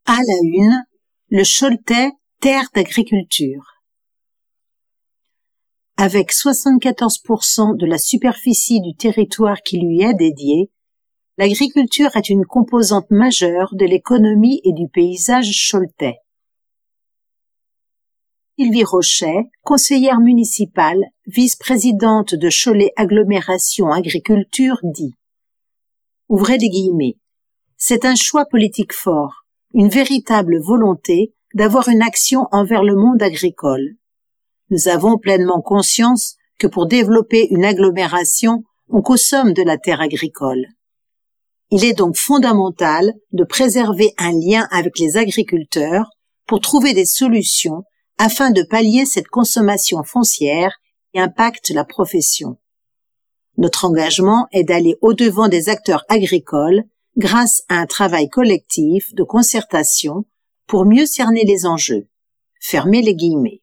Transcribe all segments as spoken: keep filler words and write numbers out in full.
À la une, le Choletais, terre d'agriculture. Avec soixante-quatorze pour cent de la superficie du territoire qui lui est dédiée, l'agriculture est une composante majeure de l'économie et du paysage choletais. Sylvie Rochet, conseillère municipale, vice-présidente de Cholet Agglomération Agriculture, dit « Ouvrez des guillemets. C'est un choix politique fort, une véritable volonté d'avoir une action envers le monde agricole. Nous avons pleinement conscience que pour développer une agglomération, on consomme de la terre agricole. Il est donc fondamental de préserver un lien avec les agriculteurs pour trouver des solutions afin de pallier cette consommation foncière qui impacte la profession. Notre engagement est d'aller au-devant des acteurs agricoles grâce à un travail collectif de concertation pour mieux cerner les enjeux. Fermez les guillemets.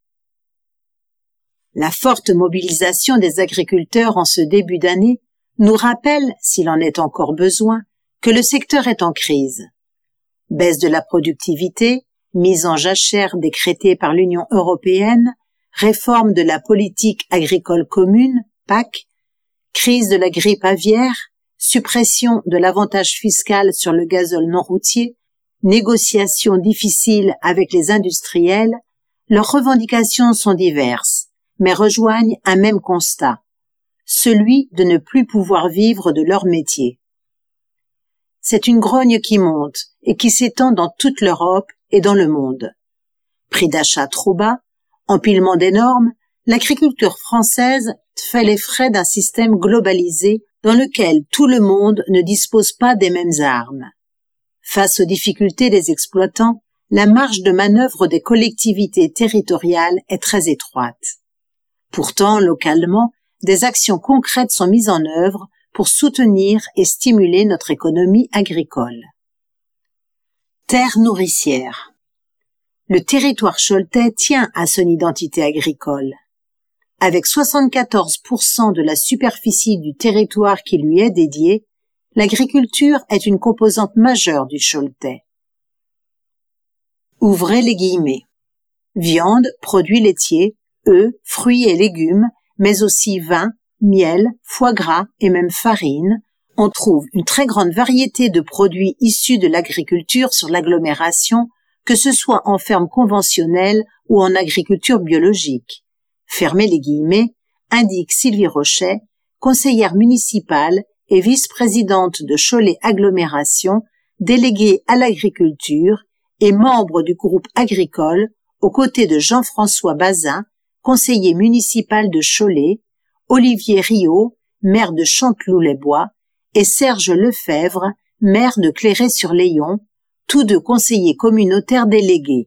La forte mobilisation des agriculteurs en ce début d'année nous rappelle, s'il en est encore besoin, que le secteur est en crise. Baisse de la productivité, mise en jachère décrétée par l'Union européenne, réforme de la politique agricole commune, P A C, crise de la grippe aviaire, suppression de l'avantage fiscal sur le gazole non routier, négociations difficiles avec les industriels, leurs revendications sont diverses, mais rejoignent un même constat, celui de ne plus pouvoir vivre de leur métier. C'est une grogne qui monte et qui s'étend dans toute l'Europe et dans le monde. Prix d'achat trop bas, empilement des normes, l'agriculture française fait les frais d'un système globalisé dans lequel tout le monde ne dispose pas des mêmes armes. Face aux difficultés des exploitants, la marge de manœuvre des collectivités territoriales est très étroite. Pourtant, localement, des actions concrètes sont mises en œuvre pour soutenir et stimuler notre économie agricole. Terre nourricière. Le territoire choletais tient à son identité agricole. Avec soixante-quatorze pour cent de la superficie du territoire qui lui est dédiée, l'agriculture est une composante majeure du choletais. Ouvrez les guillemets. Viande, produits laitiers, œufs, fruits et légumes, mais aussi vin, miel, foie gras et même farine, on trouve une très grande variété de produits issus de l'agriculture sur l'agglomération, que ce soit en ferme conventionnelle ou en agriculture biologique. Fermez les guillemets, indique Sylvie Rochet, conseillère municipale et vice-présidente de Cholet Agglomération, déléguée à l'agriculture et membre du groupe agricole, aux côtés de Jean-François Bazin, conseiller municipal de Cholet, Olivier Riot, maire de Chanteloup-les-Bois, et Serge Lefebvre, maire de Clairé-sur-Layon, tous deux conseillers communautaires délégués.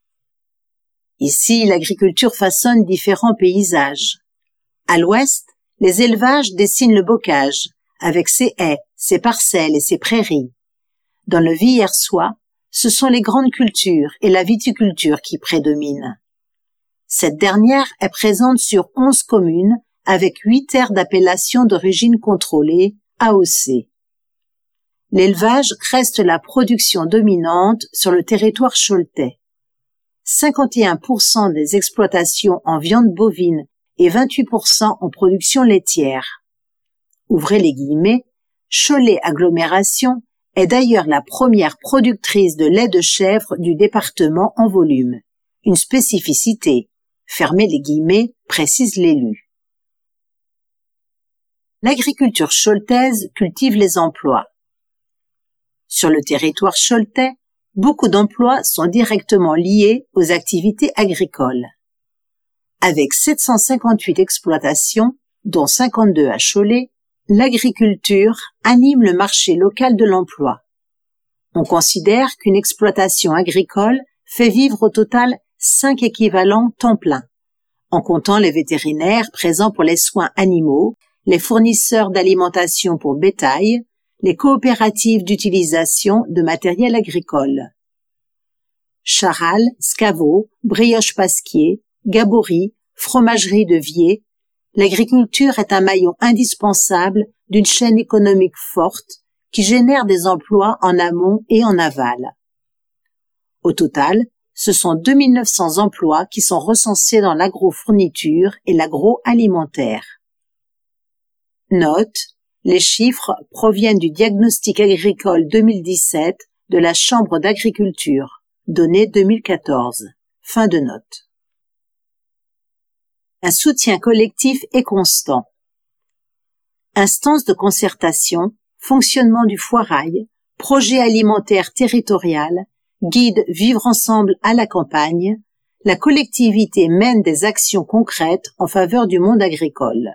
Ici, l'agriculture façonne différents paysages. À l'ouest, les élevages dessinent le bocage, avec ses haies, ses parcelles et ses prairies. Dans le Villers-Soix, ce sont les grandes cultures et la viticulture qui prédominent. Cette dernière est présente sur onze communes, avec huit aires d'appellation d'origine contrôlée, A O C. L'élevage reste la production dominante sur le territoire choletais. cinquante et un pour cent des exploitations en viande bovine et vingt-huit pour cent en production laitière. Ouvrez les guillemets, Cholet Agglomération est d'ailleurs la première productrice de lait de chèvre du département en volume. Une spécificité. Fermez les guillemets, précise l'élu. L'agriculture choletaise cultive les emplois. Sur le territoire choletais, beaucoup d'emplois sont directement liés aux activités agricoles. Avec sept cent cinquante-huit exploitations, dont cinquante-deux à Cholet, l'agriculture anime le marché local de l'emploi. On considère qu'une exploitation agricole fait vivre au total cinq équivalents temps plein, en comptant les vétérinaires présents pour les soins animaux, les fournisseurs d'alimentation pour bétail, les coopératives d'utilisation de matériel agricole. Charal, Scavo, Brioche Pasquier, Gabory, Fromagerie de Vier, l'agriculture est un maillon indispensable d'une chaîne économique forte qui génère des emplois en amont et en aval. Au total, ce sont deux mille neuf cents emplois qui sont recensés dans l'agrofourniture et l'agroalimentaire. Note, les chiffres proviennent du diagnostic agricole deux mille dix-sept de la Chambre d'agriculture, données deux mille quatorze. Fin de note. Un soutien collectif et constant. Instance de concertation, fonctionnement du foirail, projet alimentaire territorial, guide Vivre ensemble à la campagne, la collectivité mène des actions concrètes en faveur du monde agricole.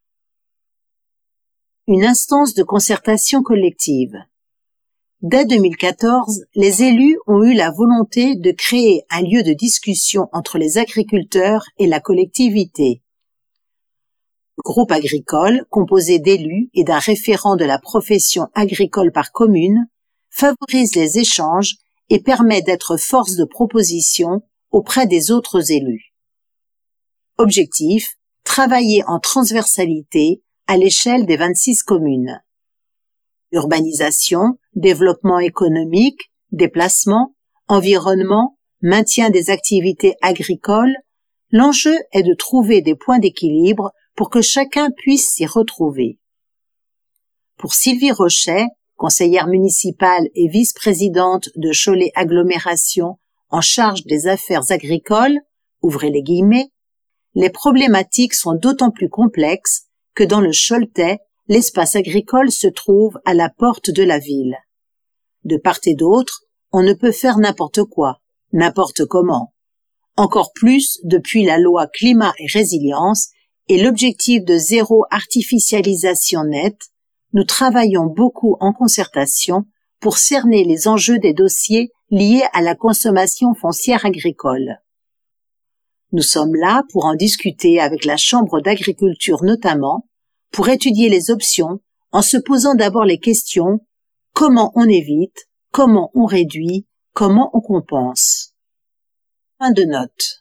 Une instance de concertation collective. Dès deux mille quatorze, les élus ont eu la volonté de créer un lieu de discussion entre les agriculteurs et la collectivité. Le groupe agricole, composé d'élus et d'un référent de la profession agricole par commune, favorise les échanges et permet d'être force de proposition auprès des autres élus. Objectif, travailler en transversalité à l'échelle des vingt-six communes. Urbanisation, développement économique, déplacement, environnement, maintien des activités agricoles, l'enjeu est de trouver des points d'équilibre pour que chacun puisse s'y retrouver. Pour Sylvie Rochet, conseillère municipale et vice-présidente de Cholet Agglomération en charge des affaires agricoles, ouvrez les guillemets, les problématiques sont d'autant plus complexes que dans le Choletais, l'espace agricole se trouve à la porte de la ville. De part et d'autre, on ne peut faire n'importe quoi, n'importe comment. Encore plus depuis la loi climat et résilience et l'objectif de zéro artificialisation nette, nous travaillons beaucoup en concertation pour cerner les enjeux des dossiers liés à la consommation foncière agricole. Nous sommes là pour en discuter avec la Chambre d'agriculture notamment, pour étudier les options en se posant d'abord les questions « Comment on évite ? Comment on réduit ? Comment on compense ?» Fin de note.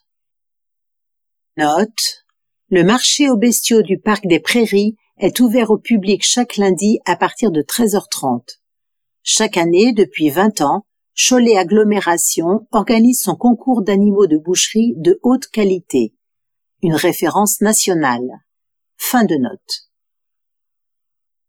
Note. Le marché aux bestiaux du parc des Prairies est ouvert au public chaque lundi à partir de treize heures trente. Chaque année, depuis vingt ans, Cholet Agglomération organise son concours d'animaux de boucherie de haute qualité. Une référence nationale. Fin de note.